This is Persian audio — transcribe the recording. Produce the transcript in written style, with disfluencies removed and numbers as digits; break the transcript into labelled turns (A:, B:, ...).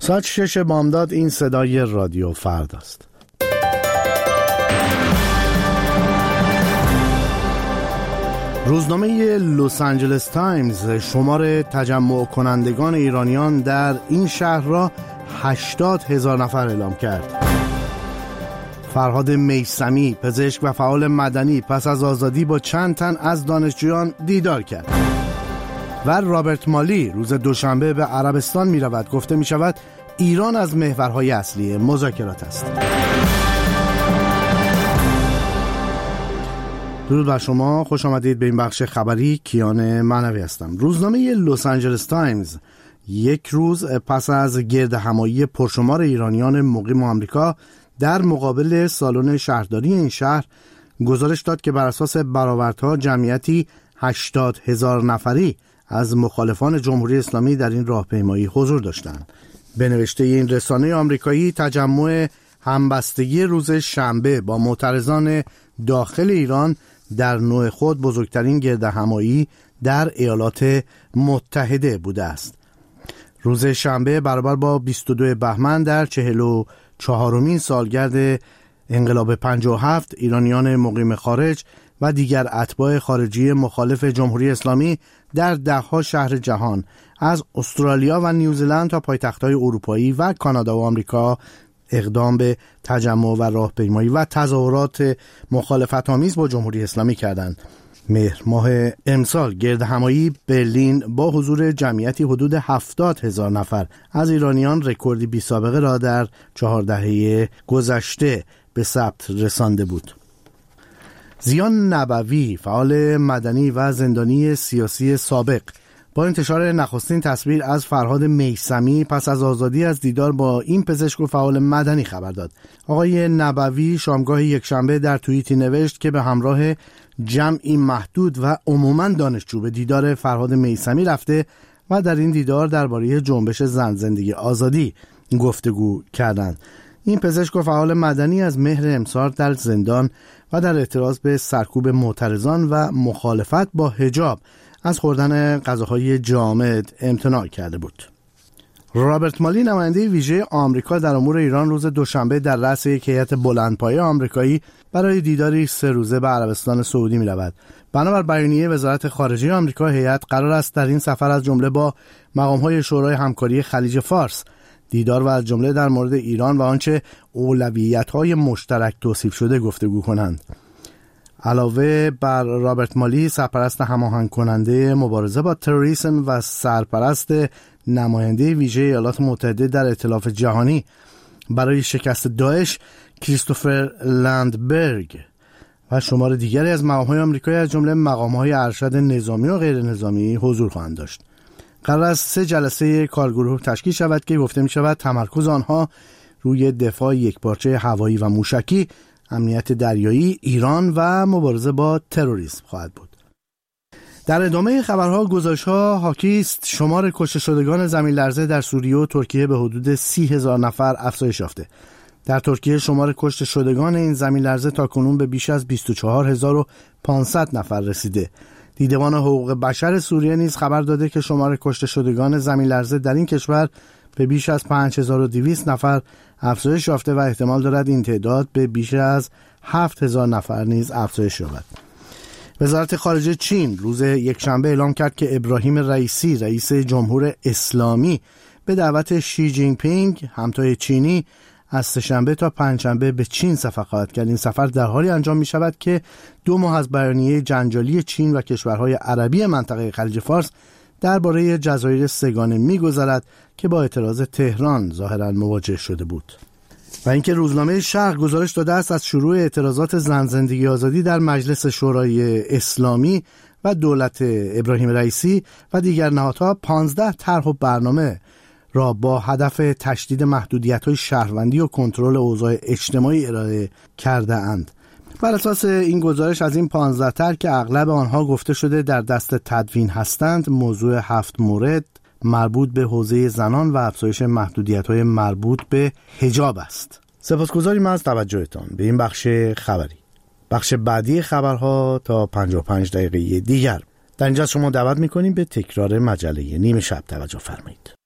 A: ساعت 6 بامداد. این صدای رادیو فردا است. روزنامه لس آنجلس تایمز شمار تجمع کنندگان ایرانیان در این شهر را 80,000 نفر اعلام کرد. فرهاد میثمی، پزشک و فعال مدنی، پس از آزادی با چند تن از دانشجویان دیدار کرد. و رابرت مالی روز دوشنبه به عربستان می رود. گفته می شود ایران از محورهای اصلی مذاکرات است. درود بر شما، خوش آمدید به این بخش خبری. کیان معنوی هستم. روزنامه لس آنجلس تایمز یک روز پس از گردهمایی پرشمار ایرانیان مقیم آمریکا در مقابل سالن شهرداری این شهر گزارش داد که بر اساس برآوردها جمعیتی 80,000 نفری از مخالفان جمهوری اسلامی در این راهپیمایی حضور داشتند. به نوشته این رسانه آمریکایی، تجمع همبستگی روز شنبه با معترضان داخل ایران در نوع خود بزرگترین گردهمایی در ایالات متحده بوده است. روز شنبه برابر با 22 بهمن در 44مین سالگرد انقلاب 57 ایرانیان مقیم خارج و دیگر اتباع خارجی مخالف جمهوری اسلامی در ده‌ها شهر جهان از استرالیا و نیوزلند تا پایتخت‌های اروپایی و کانادا و آمریکا اقدام به تجمع و راهپیمایی و تظاهرات مخالفت‌آمیز با جمهوری اسلامی کردند. مهر ماه امسال گردهمایی برلین با حضور جمعیتی حدود 70,000 نفر از ایرانیان رکوردی بی سابقه را در 4 دهه گذشته به ثبت رسانده بود. زیان نبوی، فعال مدنی و زندانی سیاسی سابق، با انتشار نخستین تصویر از فرهاد میثمی پس از آزادی از دیدار با این پزشک و فعال مدنی خبر داد. آقای نبوی شامگاه یکشنبه در توییتی نوشت که به همراه جمعی محدود و عموماً دانشجو به دیدار فرهاد میثمی رفته و در این دیدار درباره جنبش زن زندگی آزادی گفتگو کردند. این پزشک و فعال مدنی از مهر امسال در زندان و در اعتراض به سرکوب معترضان و مخالفت با حجاب از خوردن غذاهای جامد امتناع کرده بود. رابرت مالی، نماینده ویژه آمریکا در امور ایران، روز دوشنبه در رأس یک هیئت بلندپایه آمریکایی برای دیداری 3 روزه به عربستان سعودی می رود. بنابر بیانیه وزارت خارجه آمریکا، هیئت قرار است در این سفر از جمله با مقام‌های شورای همکاری خلیج فارس دیدار و از جمله در مورد ایران و آنچه اولویت‌های مشترک توصیف شده گفتگو کنند. علاوه بر رابرت مالی، سرپرست هماهنگ کننده مبارزه با تروریسم و سرپرست نماینده ویژه ایالات متحده در ائتلاف جهانی برای شکست داعش کریستوفر لندبرگ و شمار دیگری از مقام‌های آمریکایی از جمله مقام‌های ارشد نظامی و غیر نظامی حضور خواهند داشت. قرار است 3 جلسه کارگروه تشکیل شود که گفته می شود تمرکز آنها روی دفاع یکپارچه هوایی و موشکی، امنیت دریایی ایران و مبارزه با تروریسم خواهد بود. در ادامه خبرها، گزارش‌ها حاکی است شمار کشته شدگان زمین لرزه در سوریه و ترکیه به حدود 30,000 نفر افزایش یافته. در ترکیه شمار کشته شدگان این زمین لرزه تاکنون به بیش از 24,500 نفر رسیده. دیدبان حقوق بشر سوریه نیز خبر داده که شمار کشته شدگان زمین لرزه در این کشور به بیش از 5200 نفر افزایش یافته و احتمال دارد این تعداد به بیش از 7000 نفر نیز افزایش یابد. وزارت خارجه چین روز یکشنبه اعلام کرد که ابراهیم رئیسی، رئیس جمهور اسلامی، به دعوت شی جین پینگ، همتای چینی، از سه‌شنبه تا پنجشنبه به چین سفر خواهد کرد. این سفر در حالی انجام می شود که 2 ماه از بیانیه جنجالی چین و کشورهای عربی منطقه خلیج فارس درباره جزایر سگانه می‌گذرد که با اعتراض تهران ظاهراً مواجه شده بود. و اینکه روزنامه شرق گزارش داده است از شروع اعتراضات زن زندگی آزادی در مجلس شورای اسلامی و دولت ابراهیم رئیسی و دیگر نهادها 15 طرح و برنامه را با هدف تشدید محدودیت‌های شهروندی و کنترل اوضاع اجتماعی ارائه کرده اند. بر اساس این گزارش از این 15 طرح که اغلب آنها گفته شده در دست تدوین هستند، موضوع 7 مورد مربوط به حوزه زنان و افزایش محدودیت‌های مربوط به حجاب است. سپاسگزاریم از توجهتان به این بخش خبری. بخش بعدی خبرها تا 55 دقیقه دیگر. در اینجا شما دعوت می‌کنیم به تکرار مجله نیمه شب توجه فرمایید.